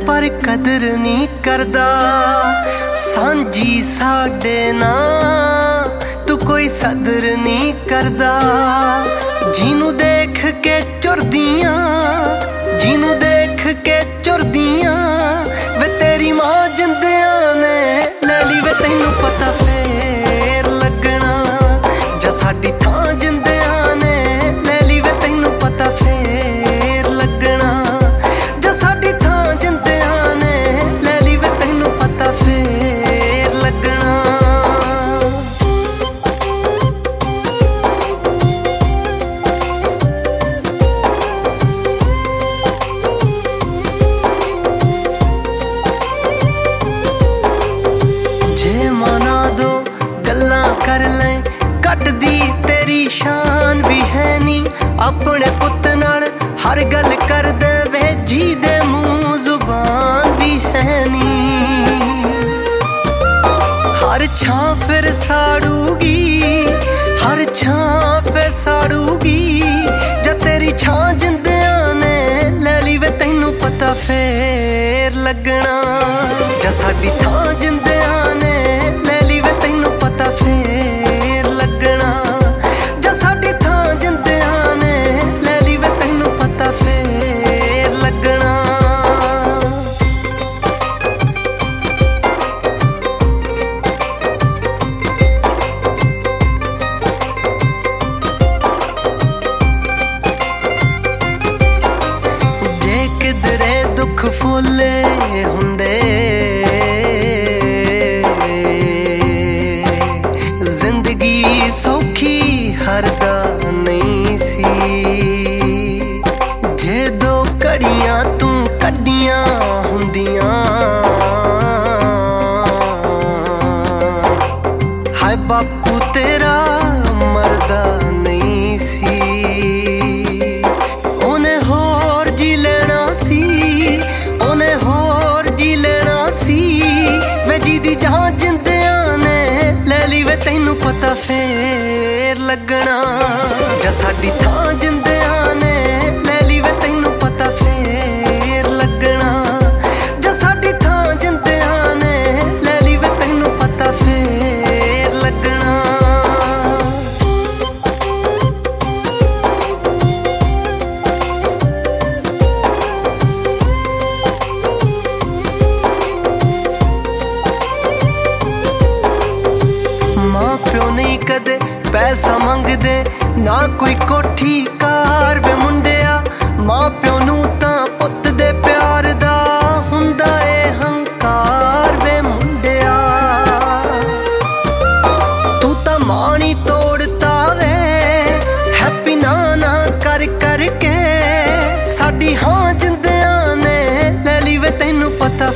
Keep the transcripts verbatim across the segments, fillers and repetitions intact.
पर कदर नहीं करदा। सांझी साडे नाल तू कोई सदर नहीं करदा। जिनू देख के चुरदियां जिनू देख के चुरदियां वे तेरी मां जिंदियां ने ले ली वे तैनू पता फेर लगना। जा साडी थां जिंदियां ने ले ली वे तैनू पता फेर लगना। जा साडी थां जिंदियां ने ले ली वे तैनू पता फेर लगना। जे मना दो गल्लां कर ले कटदी तेरी शान भी है नी। अपने पुत नाल हर गल कर दे वे जी दे मुंह जुबान भी है नी। हर छां फिर साड़ूगी हर छां फिर साड़ूगी। जा तेरी छां जिंदियां ने ले ली वे तैनू पता फेर लगना। जा साडी थां जिंदियां ने ले ली वे तैनू पता फेर लगना। जा साडी थां जिंदियां ने ले ली वे तैनू पता फेर लगना। जे किधरे दुख फुले हुंदे जिंदगी सौखी हरदा नहीं सी। जे दो घड़ियां तू कड्डियां हुंदियां हाय बापू तेरा मरदा नहीं सी। ओने होर जी लेना सी ओने होर जी लेना सी। वे जी दी जान जिंदियां ने ले ली वे तैनू पता फेर लगना। जा साडी थां जिंदियां ने ले ली वे तैनू पता फेर लगना। जा साडी थां जिंदियां ने ले ली वे तैनू पता फेर लगना। मां प्यो नहीं कदे पैसा मंगदे ना कोई कोठी कार वे मुंडिया। मां प्यो नू तां पुत दे प्यार दा हुंदा ए हंकार वे मुंडिया। तू तां माणी तोड़ता वे हैप्पी ना ना कर कर के। साडी हां जिंदियां ने ले ली वे तैनू पता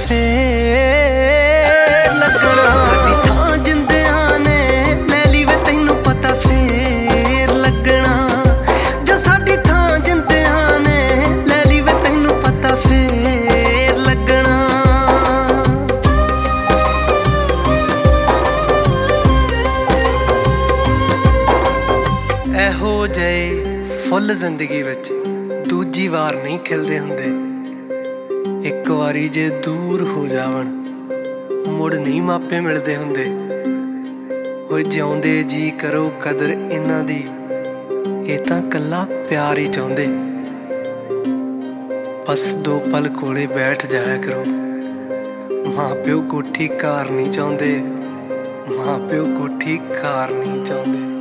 फेर लगना। साडी थां जिंदियां ने ले ली वे तैनू पता फेर लगना। जा साडी थां जिंदियां ने ले ली वे तैनू पता फेर लगना। एहो जे फुੱਲ जिंदगी विच दूजी वार नहीं खिलदे हुंदे। एक वारी जे दूर हो जावन मुड़ नहीं मापे मिलदे हुंदे। ओए जिउंदे जी करो कदर इन्हां दी ये तां कल्ला प्यार ही चाहुंदे। बस दो पल कोले बैठ जाया करो। मां प्यो कोठी कार नहीं चाहुंदे मां प्यो कोठी कार नहीं चाहुंदे।